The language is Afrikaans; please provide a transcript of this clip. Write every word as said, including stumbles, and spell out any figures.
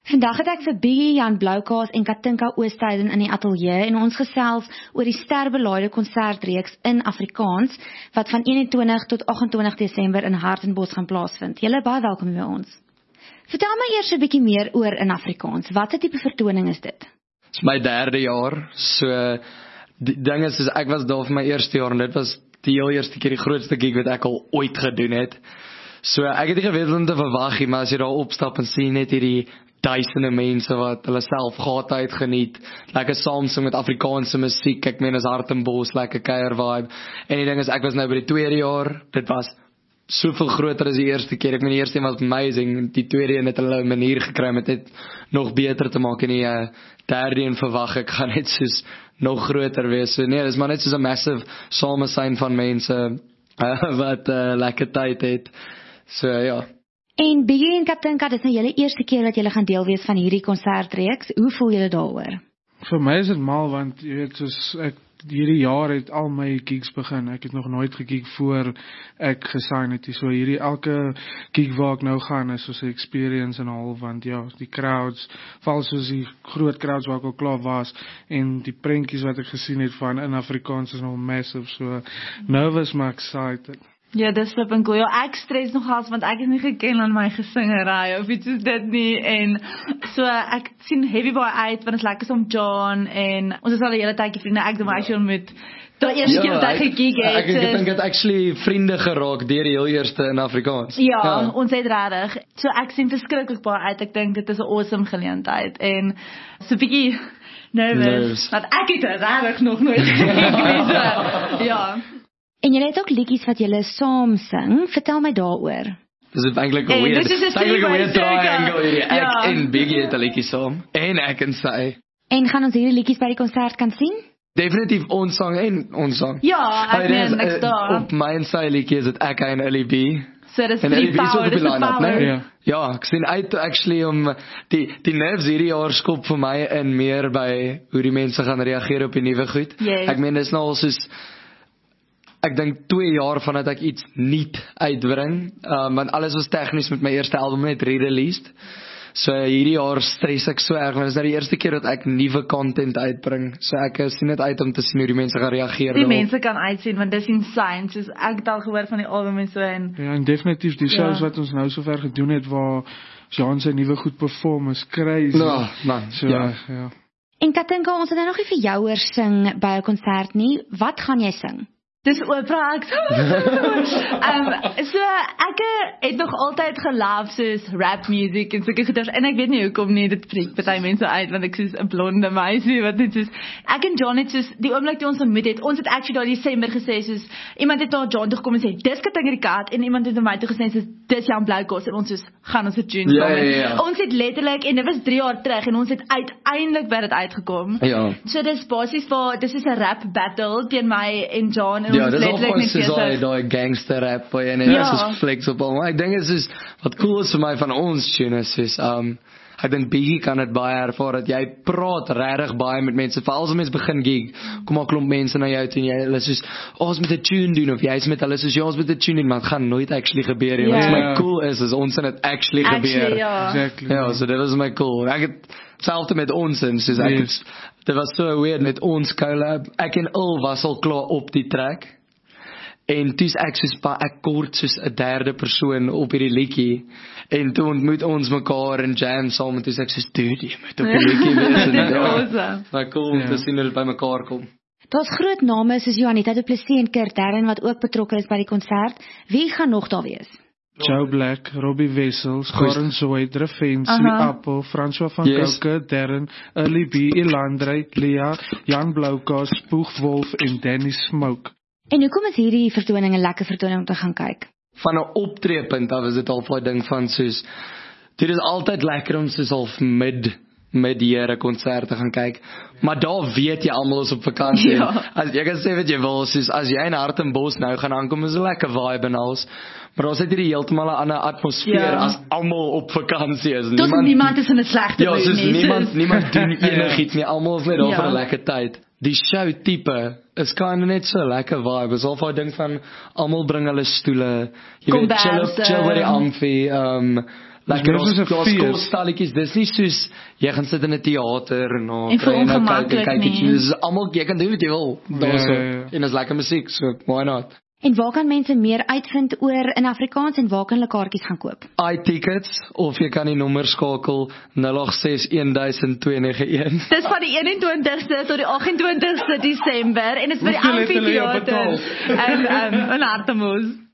Vandag het ek vir Biggie, Jan Bloukaas en Katinka Oosthuizen in die ateljee en ons gesels oor die sterbelaide konsertreeks in Afrikaans wat van eenentwintig tot agentwintig Desember in Hartenbos gaan plaasvind. Julle baie welkom by ons. Vertel my eers 'n bietjie meer oor in Afrikaans. Wat 'n tipe vertoning is dit? Dit is my derde jaar, so die ding is, is ek was daar vir my eerste jaar en dit was die heel eerste keer die grootste gig wat ek al ooit gedoen het. So ek het nie geweet om te verwag nie, maar as jy daar opstap en sien net hierdie duisende mense wat hulle self gate uitgeniet, lekker saam sing met Afrikaanse musiek, ek meen is Hartenbos, lekker kuier vibe, en die ding is, ek was nou by die tweede jaar, dit was soveel groter as die eerste keer, ek meen die eerste een was amazing, die tweede een het hulle 'n manier gekry om dit nog beter te maak, en die uh, derde een verwag ek gaan net soos nog groter wees, so nee, dit is maar net soos 'n massive samesyn van mense, uh, wat uh, lekker tyd het, so ja. En Biggie en Katinka, dit is nou julle eerste keer dat julle gaan deel wees van hierdie konsertreeks. Hoe voel julle daaroor? Vir my is dit mal, want jy weet, soos ek hierdie jaar het al my gigs begin. Ek het nog nooit gegig voor ek gesign het. So hierdie elke gig waar ek nou gaan is soos 'n experience en al, want ja, die crowds, val soos die groot crowds waar ek al klaar was, en die prentjies wat ek gesien het van in Afrikaans is nog massive, so nervous maar excited. Ja, dis flipping cool. Ja, ek stres nogals, want ek is nie geken aan my gesingery of iets soos dit nie, en so ek sien heavy boy uit, want het is lekker som John, en ons is al die hele tydjie vriende, ek doen my actually met die eerste keer wat ek gegig het. Ek, ek dink het actually vriende geraak deur die heel eerste in Afrikaans. Ja, ja. Ons het regtig, so ek sien verskriklik baie uit, ek dink dit is 'n awesome geleentheid, en so bietjie nervous, want ek het regtig nog nooit gegig, so, ja. En julle het ook liedjies wat julle saam sing. Vertel my daaroor. Dis is eintlik 'n weird, dis eintlik 'n weird triangle hierdie. Ek ja. en Biggie het 'n liedjie saam, en ek en sy. En gaan ons hierdie liedjies by die konsert kan sien? Definitief ons sang en ons sang. Ja, ek meen, ek staan. Op my en sy liedjie is dit ek en Ellie B. So dis die power, dis die power. Ja. Ja, ek sien uit actually om die die nerves hierdie jaar skop vir my in meer by hoe die mense gaan reageer op die nuwe goed. Yes. Ek meen dis nou al soos ek dink twee jaar vandat ek iets nuut uitbring, um, want alles was tegnies met my eerste album net re-released, so hierdie jaar stres ek so erg, want dit is nou die eerste keer dat ek nuwe content uitbring, so ek sien net uit om te sien hoe die mense gaan reageer. Die mense kan uitsien, want dis insane, soos ek het al gehoor van die album en so, en ja, en definitief die shows ja. wat ons nou sover gedoen het, waar Jean sy nuwe goed perform, is crazy. No, man, so, ja. ja. En Katinka, ons het nou nog nie vir jou hoor sing by 'n konsert nie, wat gaan jy sing? Dis Oprah ek. um, so ek het nog altyd geloof soos rap music en sulke goeders, en ek weet nie hoekom nie, dit freak baie mense uit, want ek soos 'n blonde meisie wat net soos, ek en John het soos, die oomblik toe ons ontmoet het, ons het actually daar Desember gesê, soos, iemand het na John toe gekom en sê, dis Katinka die Kat, en iemand het na my toe gesê, soos, dis Jan Bloukaas, en ons soos, gaan ons 'n tune ja, kom. Ja, ja. Ons het letterlik, en dit was drie jaar terug, en ons het uiteindelik by dit uitgekom. Ja. So dis basies vir, dis is 'n rap battle teen my en John, en ja, ons dis letterlik net soos daai daai gangster rap waar jy net ja. soos flexible. Maar ek dink dit is wat cool is vir my van ons tunes is um ek dink Biggie kan dit baie ervaar dat jy praat regtig baie met mense. Veral as mense begin gig, kom maar klomp mense na jou toe en jy hulle soos ons moet 'n tune doen of jy's met hulle soos ja, ons moet 'n tune doen, maar dit gaan nooit actually gebeur nie. Wat my cool is is ons het dit actually, actually gebeur. Ja. Exactly. Ja, so dit was my cool. Ek het selfs met ons en soos ek het, dit was so weird met ons collab. Ek en Il was al klaar op die track. En toe is ek soos, ek kort soos 'n derde persoon op hierdie liedjie, en toe ontmoet ons mekaar en jam saam, en toe is ek soos, dude, jy moet op die liedjie wees, en ja, awesome. Maar cool om ja. te sien hoe dit by mekaar kom. Daar's groot name soos Juanita Du Plessis en Kurt Darren wat ook betrokke is by die konsert. Wie gaan nog daar wees? Joe Black, Robbie Wessels, Corin Zoid, Refensie, Apple, François van yes. Kouke, Darren, Ellie B, Elandre, Lea, Jan Bloukaas, Spoeg Wolf en Danny Smoke. En hoekom is hierdie vertoning 'n lekker vertoning om te gaan kyk? Van 'n optreepunt af is dit al 'n ding van soos, dit is altyd lekker om soos half mid met die Here konserte gaan kyk, maar daar weet jy almal is op vakansie. Ja. As jy kan sê wat jy wil, soos as jy in Hartenbos nou gaan aankom, is 'n lekker vibe en alles. Maar ons het hier heeltemal 'n ander atmosfeer ja. as almal op vakansie is. Tot niemand, niemand is in 'n slegte ja, soos nie. niemand niemand doen enigiets nie. Almal is net daar ja. vir 'n lekker tyd. Die show tipe is kind of net so lekker vibe. Is al daai ding van almal bring hulle stoele. Jy weet chill, chill by die amfi, um lekker meer soos 'n ons fees. kostalletjies, dis nie soos jy gaan sit in 'n teater en nou En voel kry jy nou kyk en ongemaklik kyk nie. iets. Dis is almal jy kan doen wat jy wil daarso. Ja, ja, ja. En dis lekker musiek, so why not? En waar kan mense meer uitvind oor in Afrikaans en waar kan hulle kaartjies gaan koop? iTickets of jy kan die nommer skakel nul agt ses een duisend twee nege een. Dis van die eenentwintigste tot die agt en twintigste Desember en dit is by die Hoeveel het hulle jou amfitheater betaal? in um, in Hartbeespoort.